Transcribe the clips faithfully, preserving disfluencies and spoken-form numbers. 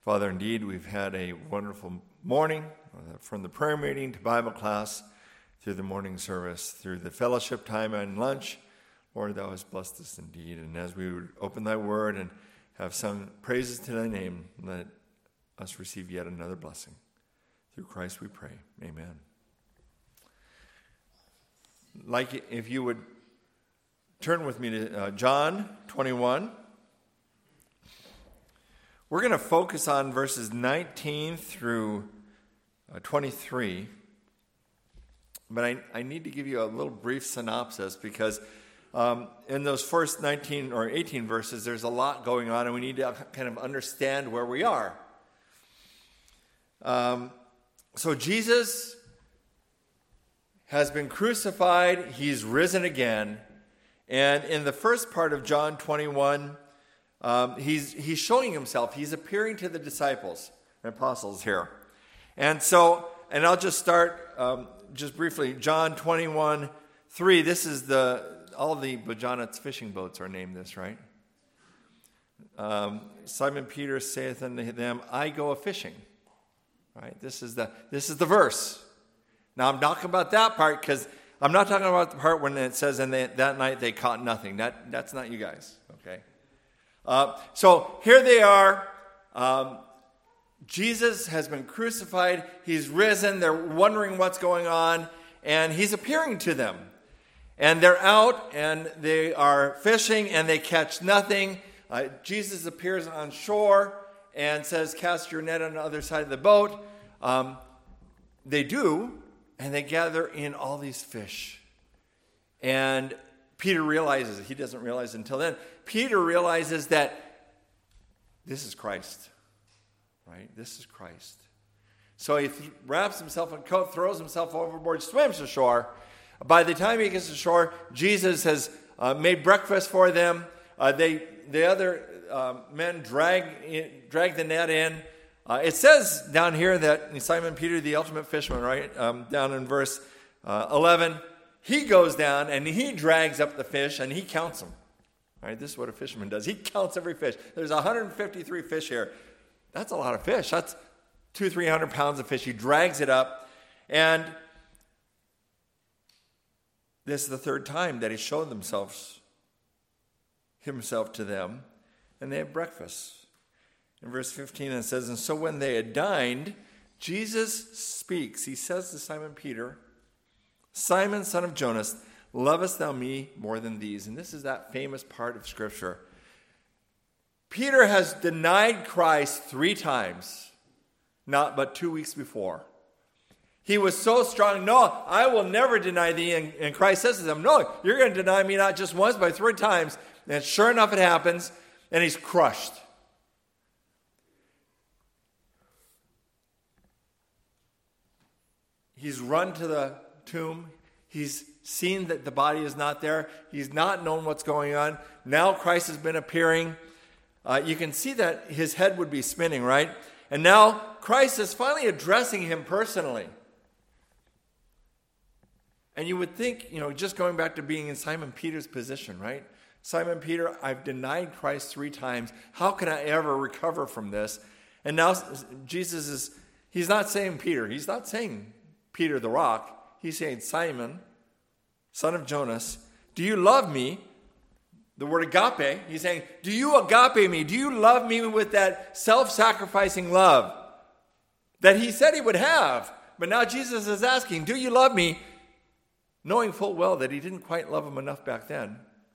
Father, indeed, we've had a wonderful morning, uh, from the prayer meeting to Bible class, through the morning service, through the fellowship time and lunch. Lord, thou hast blessed us indeed. And as we would open thy word and have sung praises to thy name, let us receive yet another blessing. Through Christ we pray. Amen. Like if you would turn with me to uh, John twenty-one. We're going to focus on verses nineteen through uh, twenty-three. But I, I need to give you a little brief synopsis because um, in those first nineteen or eighteen verses, there's a lot going on, and we need to kind of understand where we are. Um, so Jesus has been crucified. He's risen again. And in the first part of John twenty-one, um, he's, he's showing himself. He's appearing to the disciples and apostles here. And so, and I'll just start um, just briefly. John twenty-one, three, this is the, all the Bojanets fishing boats are named this, right? Um, Simon Peter saith unto them, I go a-fishing. Right? This is the, this is the verse. Now, I'm talking about that part because I'm not talking about the part when it says, and they, that night they caught nothing. That, that's not you guys, okay? Uh, so here they are. Um, Jesus has been crucified. He's risen. They're wondering what's going on, and he's appearing to them. And they're out, and they are fishing, and they catch nothing. Uh, Jesus appears on shore and says, cast your net on the other side of the boat. Um, they do. And they gather in all these fish. And Peter realizes, he doesn't realize until then, Peter realizes that this is Christ. Right? This is Christ. So he th- wraps himself in a coat, throws himself overboard, swims ashore. By the time he gets ashore, Jesus has uh, made breakfast for them. Uh, they, the other uh, men drag, in, drag the net in. Uh, it says down here that Simon Peter, the ultimate fisherman, right, um, down in verse uh, eleven, he goes down and he drags up the fish and he counts them. Right, this is what a fisherman does. He counts every fish. There's one hundred fifty-three fish here. That's a lot of fish. That's two, three hundred pounds of fish. He drags it up, and this is the third time that he showed themselves himself to them, and they have breakfast. In verse fifteen, it says, and so when they had dined, Jesus speaks. He says to Simon Peter, Simon, son of Jonas, lovest thou me more than these? And this is that famous part of Scripture. Peter has denied Christ three times, not but two weeks before. He was so strong, no, I will never deny thee. And, and Christ says to them, no, you're going to deny me not just once, but three times. And sure enough, it happens, and he's crushed. He's run to the tomb. He's seen that the body is not there. He's not known what's going on. Now Christ has been appearing. Uh, you can see that his head would be spinning, right? And now Christ is finally addressing him personally. And you would think, you know, just going back to being in Simon Peter's position, right? Simon Peter, I've denied Christ three times. How can I ever recover from this? And now Jesus is, he's not saying Peter. He's not saying Peter the rock. He's saying, Simon, son of Jonas, do you love me? The word agape, he's saying, do you agape me? Do you love me with that self-sacrificing love that he said he would have? But now Jesus is asking, do you love me? Knowing full well that he didn't quite love him enough back then.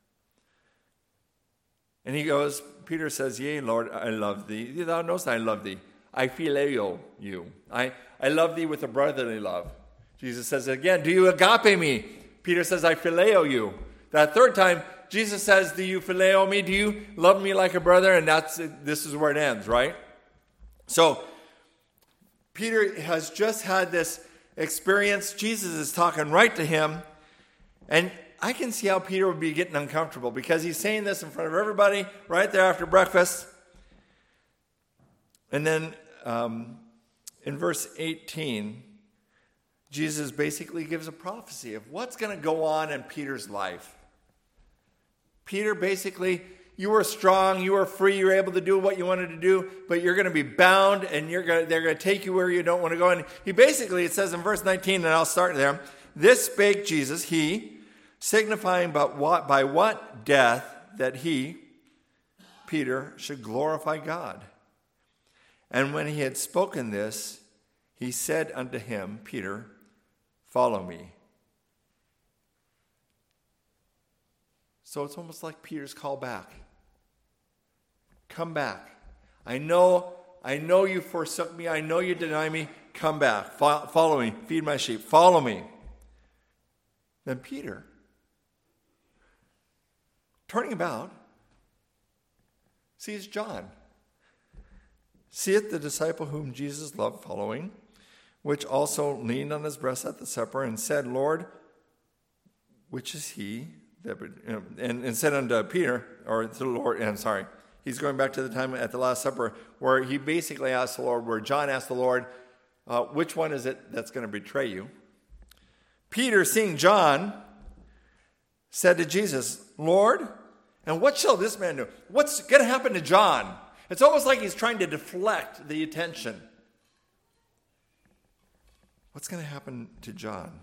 And he goes, Peter says, yea, Lord, I love thee. Thou knowest I love thee. I phileo you. I, I love thee with a brotherly love. Jesus says again, do you agape me? Peter says, I phileo you. That third time, Jesus says, do you phileo me? Do you love me like a brother? And that's this is where it ends, right? So, Peter has just had this experience. Jesus is talking right to him. And I can see how Peter would be getting uncomfortable because he's saying this in front of everybody right there after breakfast. And then um, in verse eighteen, Jesus basically gives a prophecy of what's going to go on in Peter's life. Peter basically, you were strong, you were free, you were able to do what you wanted to do, but you're going to be bound, and you're going to, they're going to take you where you don't want to go. And he basically, it says in verse nineteen, and I'll start there, this spake Jesus, he, signifying by what, by what death that he, Peter, should glorify God. And when he had spoken this, he said unto him, Peter, follow me. So it's almost like Peter's call back. Come back. I know, I know you forsook me. I know you deny me. Come back. Fo- follow me. Feed my sheep. Follow me. Then Peter, turning about, sees John. Seeth the disciple whom Jesus loved following, which also leaned on his breast at the supper, and said, Lord, which is he? That would, you know, and, and said unto Peter, or to the Lord, and I'm sorry, he's going back to the time at the Last Supper, where he basically asked the Lord, where John asked the Lord, uh, which one is it that's going to betray you? Peter, seeing John, said to Jesus, Lord, and what shall this man do? What's going to happen to John? It's almost like he's trying to deflect the attention. What's going to happen to John?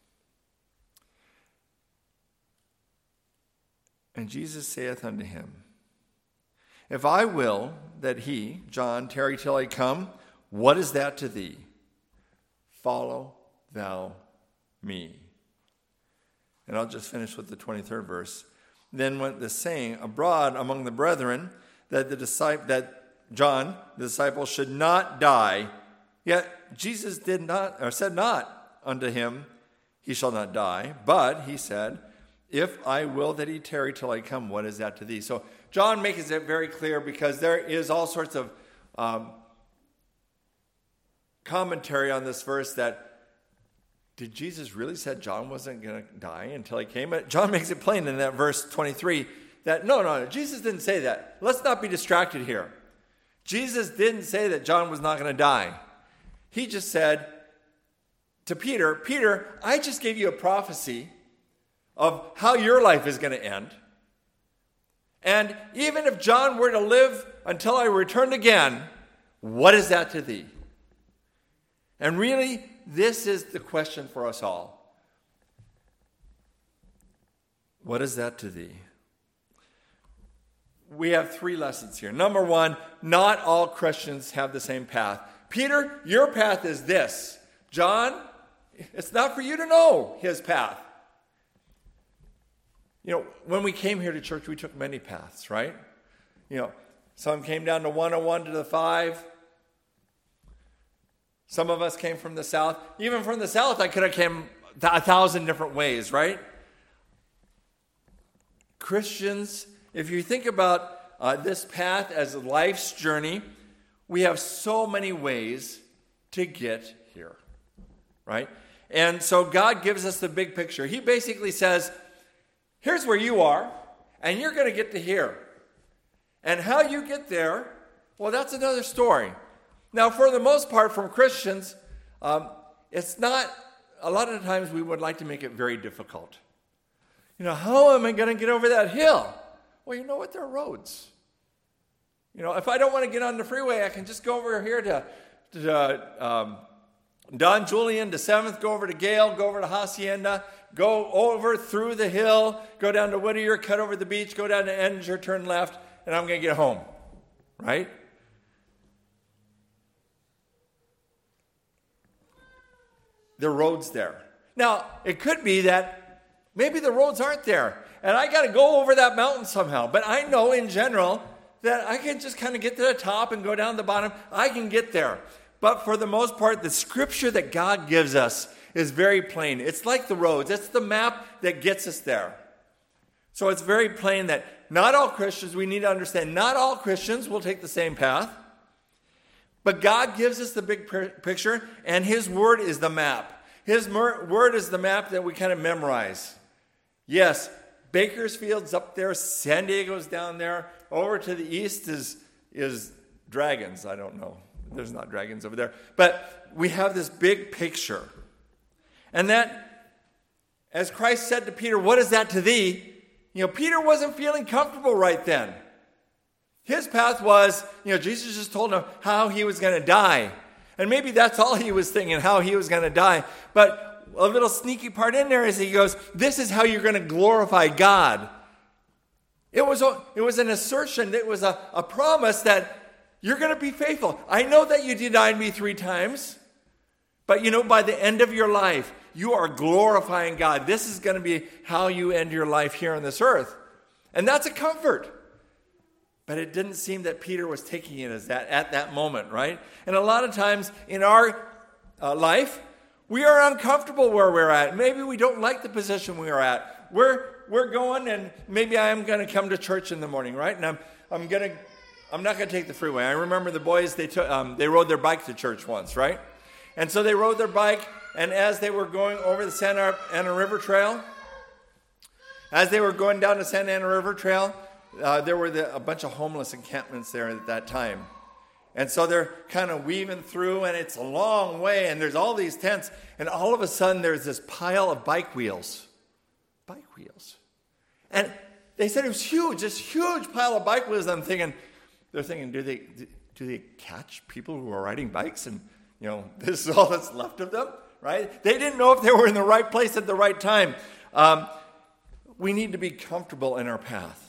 And Jesus saith unto him, if I will that he, John, tarry till I come, what is that to thee? Follow thou me. And I'll just finish with the twenty-third verse. Then went the saying abroad among the brethren that the disciple, that John, the disciple, should not die. Yet Jesus did not, or said not unto him, he shall not die. But he said, if I will that he tarry till I come, what is that to thee? So John makes it very clear, because there is all sorts of um, commentary on this verse that, did Jesus really said John wasn't going to die until he came? John makes it plain in that verse twenty-three that, no, no, no, Jesus didn't say that. Let's not be distracted here. Jesus didn't say that John was not going to die. He just said to Peter, Peter, I just gave you a prophecy of how your life is going to end. And even if John were to live until I returned again, what is that to thee? And really, this is the question for us all. What is that to thee? We have three lessons here. Number one, not all Christians have the same path. Peter, your path is this. John, it's not for you to know his path. You know, when we came here to church, we took many paths, right? You know, some came down to one oh one to the five. Some of us came from the south. Even from the south, I could have came a thousand different ways, right? Christians, if you think about uh, this path as life's journey, we have so many ways to get here, right? And so God gives us the big picture. He basically says, here's where you are, and you're going to get to here. And how you get there, well, that's another story. Now, for the most part, from Christians, um, it's not, a lot of the times we would like to make it very difficult. You know, how am I going to get over that hill? Well, you know what? There are roads. You know, if I don't want to get on the freeway, I can just go over here to, to um, Don Julian, to seventh, go over to Gale, go over to Hacienda, go over through the hill, go down to Whittier, cut over the beach, go down to Enninger, turn left, and I'm going to get home, right? The road's there. Now, it could be that maybe the roads aren't there, and I got to go over that mountain somehow. But I know in general that I can just kind of get to the top and go down the bottom. I can get there. But for the most part, the scripture that God gives us is very plain. It's like the roads. It's the map that gets us there. So it's very plain that not all Christians, we need to understand, not all Christians will take the same path. But God gives us the big picture, and his word is the map. His word is the map that we kind of memorize. Yes, Bakersfield's up there, San Diego's down there. Over to the east is, is Dragons. I don't know. There's not dragons over there. But we have this big picture. And that, as Christ said to Peter, what is that to thee? you know, Peter wasn't feeling comfortable right then. His path was, you know, Jesus just told him how he was going to die. And maybe that's all he was thinking, how he was going to die. But a little sneaky part in there is he goes, this is how you're going to glorify God. It was, a, it was an assertion, it was a, a promise that you're going to be faithful. I know that you denied me three times, but you know, by the end of your life, you are glorifying God. This is going to be how you end your life here on this earth. And that's a comfort. But it didn't seem that Peter was taking it as that at that moment, right? And a lot of times in our uh, life, we are uncomfortable where we're at. Maybe we don't like the position we are at. We're we're going, and maybe I am going to come to church in the morning, right? And I'm I'm going to I'm not going to take the freeway. I remember the boys, they took um, they rode their bike to church once, right? And so they rode their bike, and as they were going over the Santa Ana River Trail, as they were going down the Santa Ana River Trail, uh, there were the, a bunch of homeless encampments there at that time. And so they're kind of weaving through, and it's a long way, and there's all these tents, and all of a sudden there's this pile of bike wheels. Bike wheels. And they said it was huge, this huge pile of bike wheels. I'm thinking, they're thinking, do they do they catch people who are riding bikes, and you know, this is all that's left of them, right? They didn't know if they were in the right place at the right time. Um, we need to be comfortable in our path.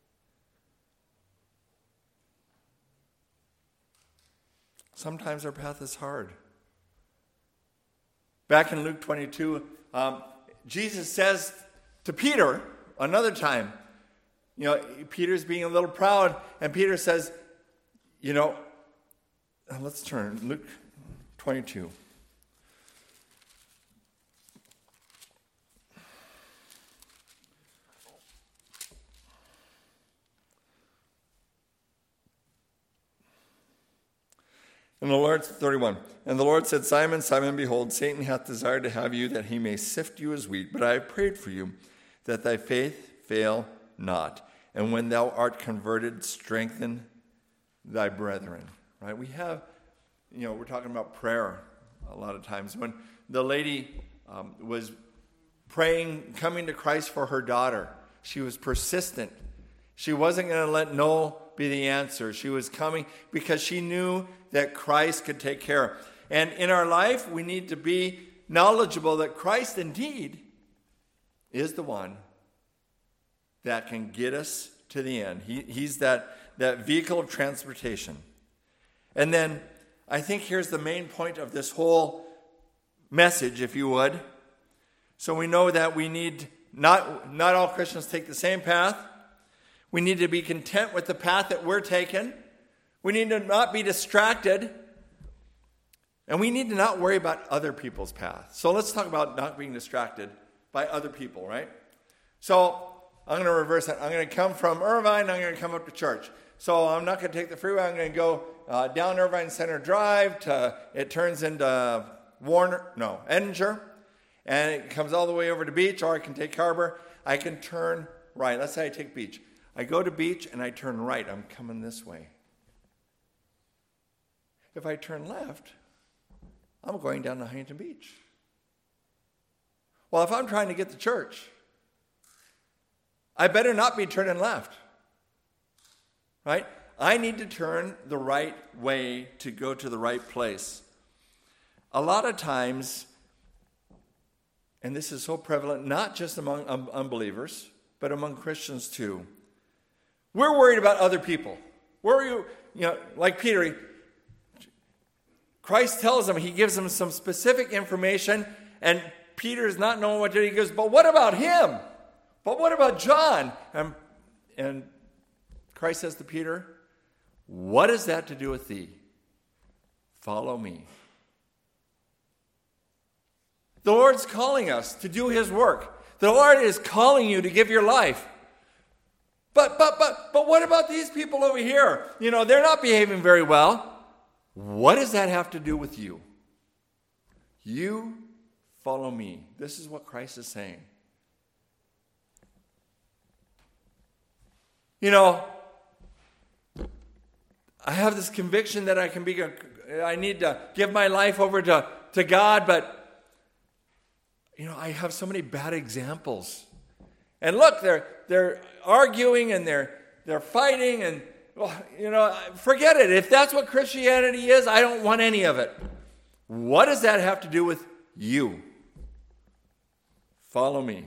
Sometimes our path is hard. Back in Luke twenty-two, um, Jesus says to Peter, another time, you know, Peter's being a little proud, and Peter says, you know, let's turn, Luke twenty-two. And the Lord, thirty-one, and the Lord said, Simon, Simon, behold, Satan hath desired to have you, that he may sift you as wheat. But I have prayed for you, that thy faith fail not. And when thou art converted, strengthen thy brethren. Right? We have, you know, we're talking about prayer a lot of times. When the lady um, was praying, coming to Christ for her daughter, she was persistent. She wasn't going to let no be the answer. She was coming because she knew that Christ could take care. And in our life, we need to be knowledgeable that Christ indeed is the one that can get us to the end. He, he's that, that vehicle of transportation. And then I think here's the main point of this whole message, if you would. So we know that we need, not, not all Christians take the same path. We need to be content with the path that we're taking. We need to not be distracted. And we need to not worry about other people's path. So let's talk about not being distracted by other people, right? So I'm going to reverse that. I'm going to come from Irvine. I'm going to come up to church. So I'm not going to take the freeway. I'm going to go uh, down Irvine Center Drive. To, it turns into Warner, no, Edinger. And it comes all the way over to Beach, or I can take Harbor. I can turn right. Let's say I take Beach. I go to Beach and I turn right. I'm coming this way. If I turn left, I'm going down to Huntington Beach. Well, if I'm trying to get to church, I better not be turning left. Right? I need to turn the right way to go to the right place. A lot of times, and this is so prevalent, not just among un- unbelievers, but among Christians too, we're worried about other people. We're, you know, like Peter, Christ tells him, he gives him some specific information, and Peter's not knowing what to do. He goes, but what about him? But what about John? And, and Christ says to Peter, what is that to do with thee? Follow me. The Lord's calling us to do his work. The Lord is calling you to give your life. But, but, but, but what about these people over here? You know, they're not behaving very well. What does that have to do with you? You follow me. This is what Christ is saying. You know, I have this conviction that I can be, I need to give my life over to, to God, but, you know, I have so many bad examples. And look, they're they're arguing and they're they're fighting and, well, you know, forget it. If that's what Christianity is, I don't want any of it. What does that have to do with you? Follow me.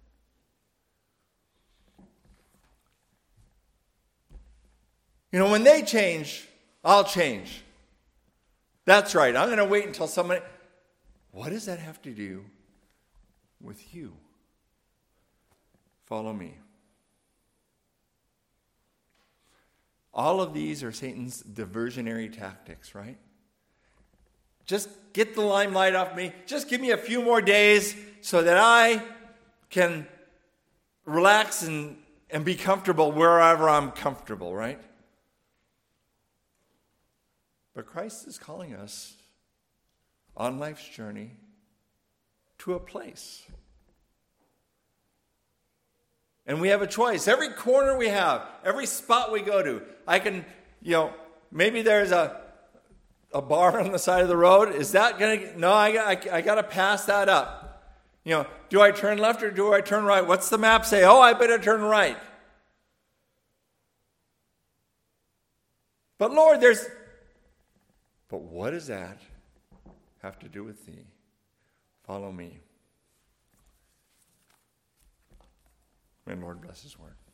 You know, when they change, I'll change. That's right. I'm going to wait until somebody... What does that have to do with you? Follow me. All of these are Satan's diversionary tactics, right? Just get the limelight off me. Just give me a few more days so that I can relax and, and be comfortable wherever I'm comfortable, right? But Christ is calling us on life's journey to a place. And we have a choice. Every corner we have, every spot we go to, I can, you know, maybe there's a a bar on the side of the road. Is that going to, no, I, I, I got to pass that up. You know, do I turn left or do I turn right? What's the map say? Oh, I better turn right. But Lord, there's, but what does that have to do with thee? Follow me. May the Lord bless his word.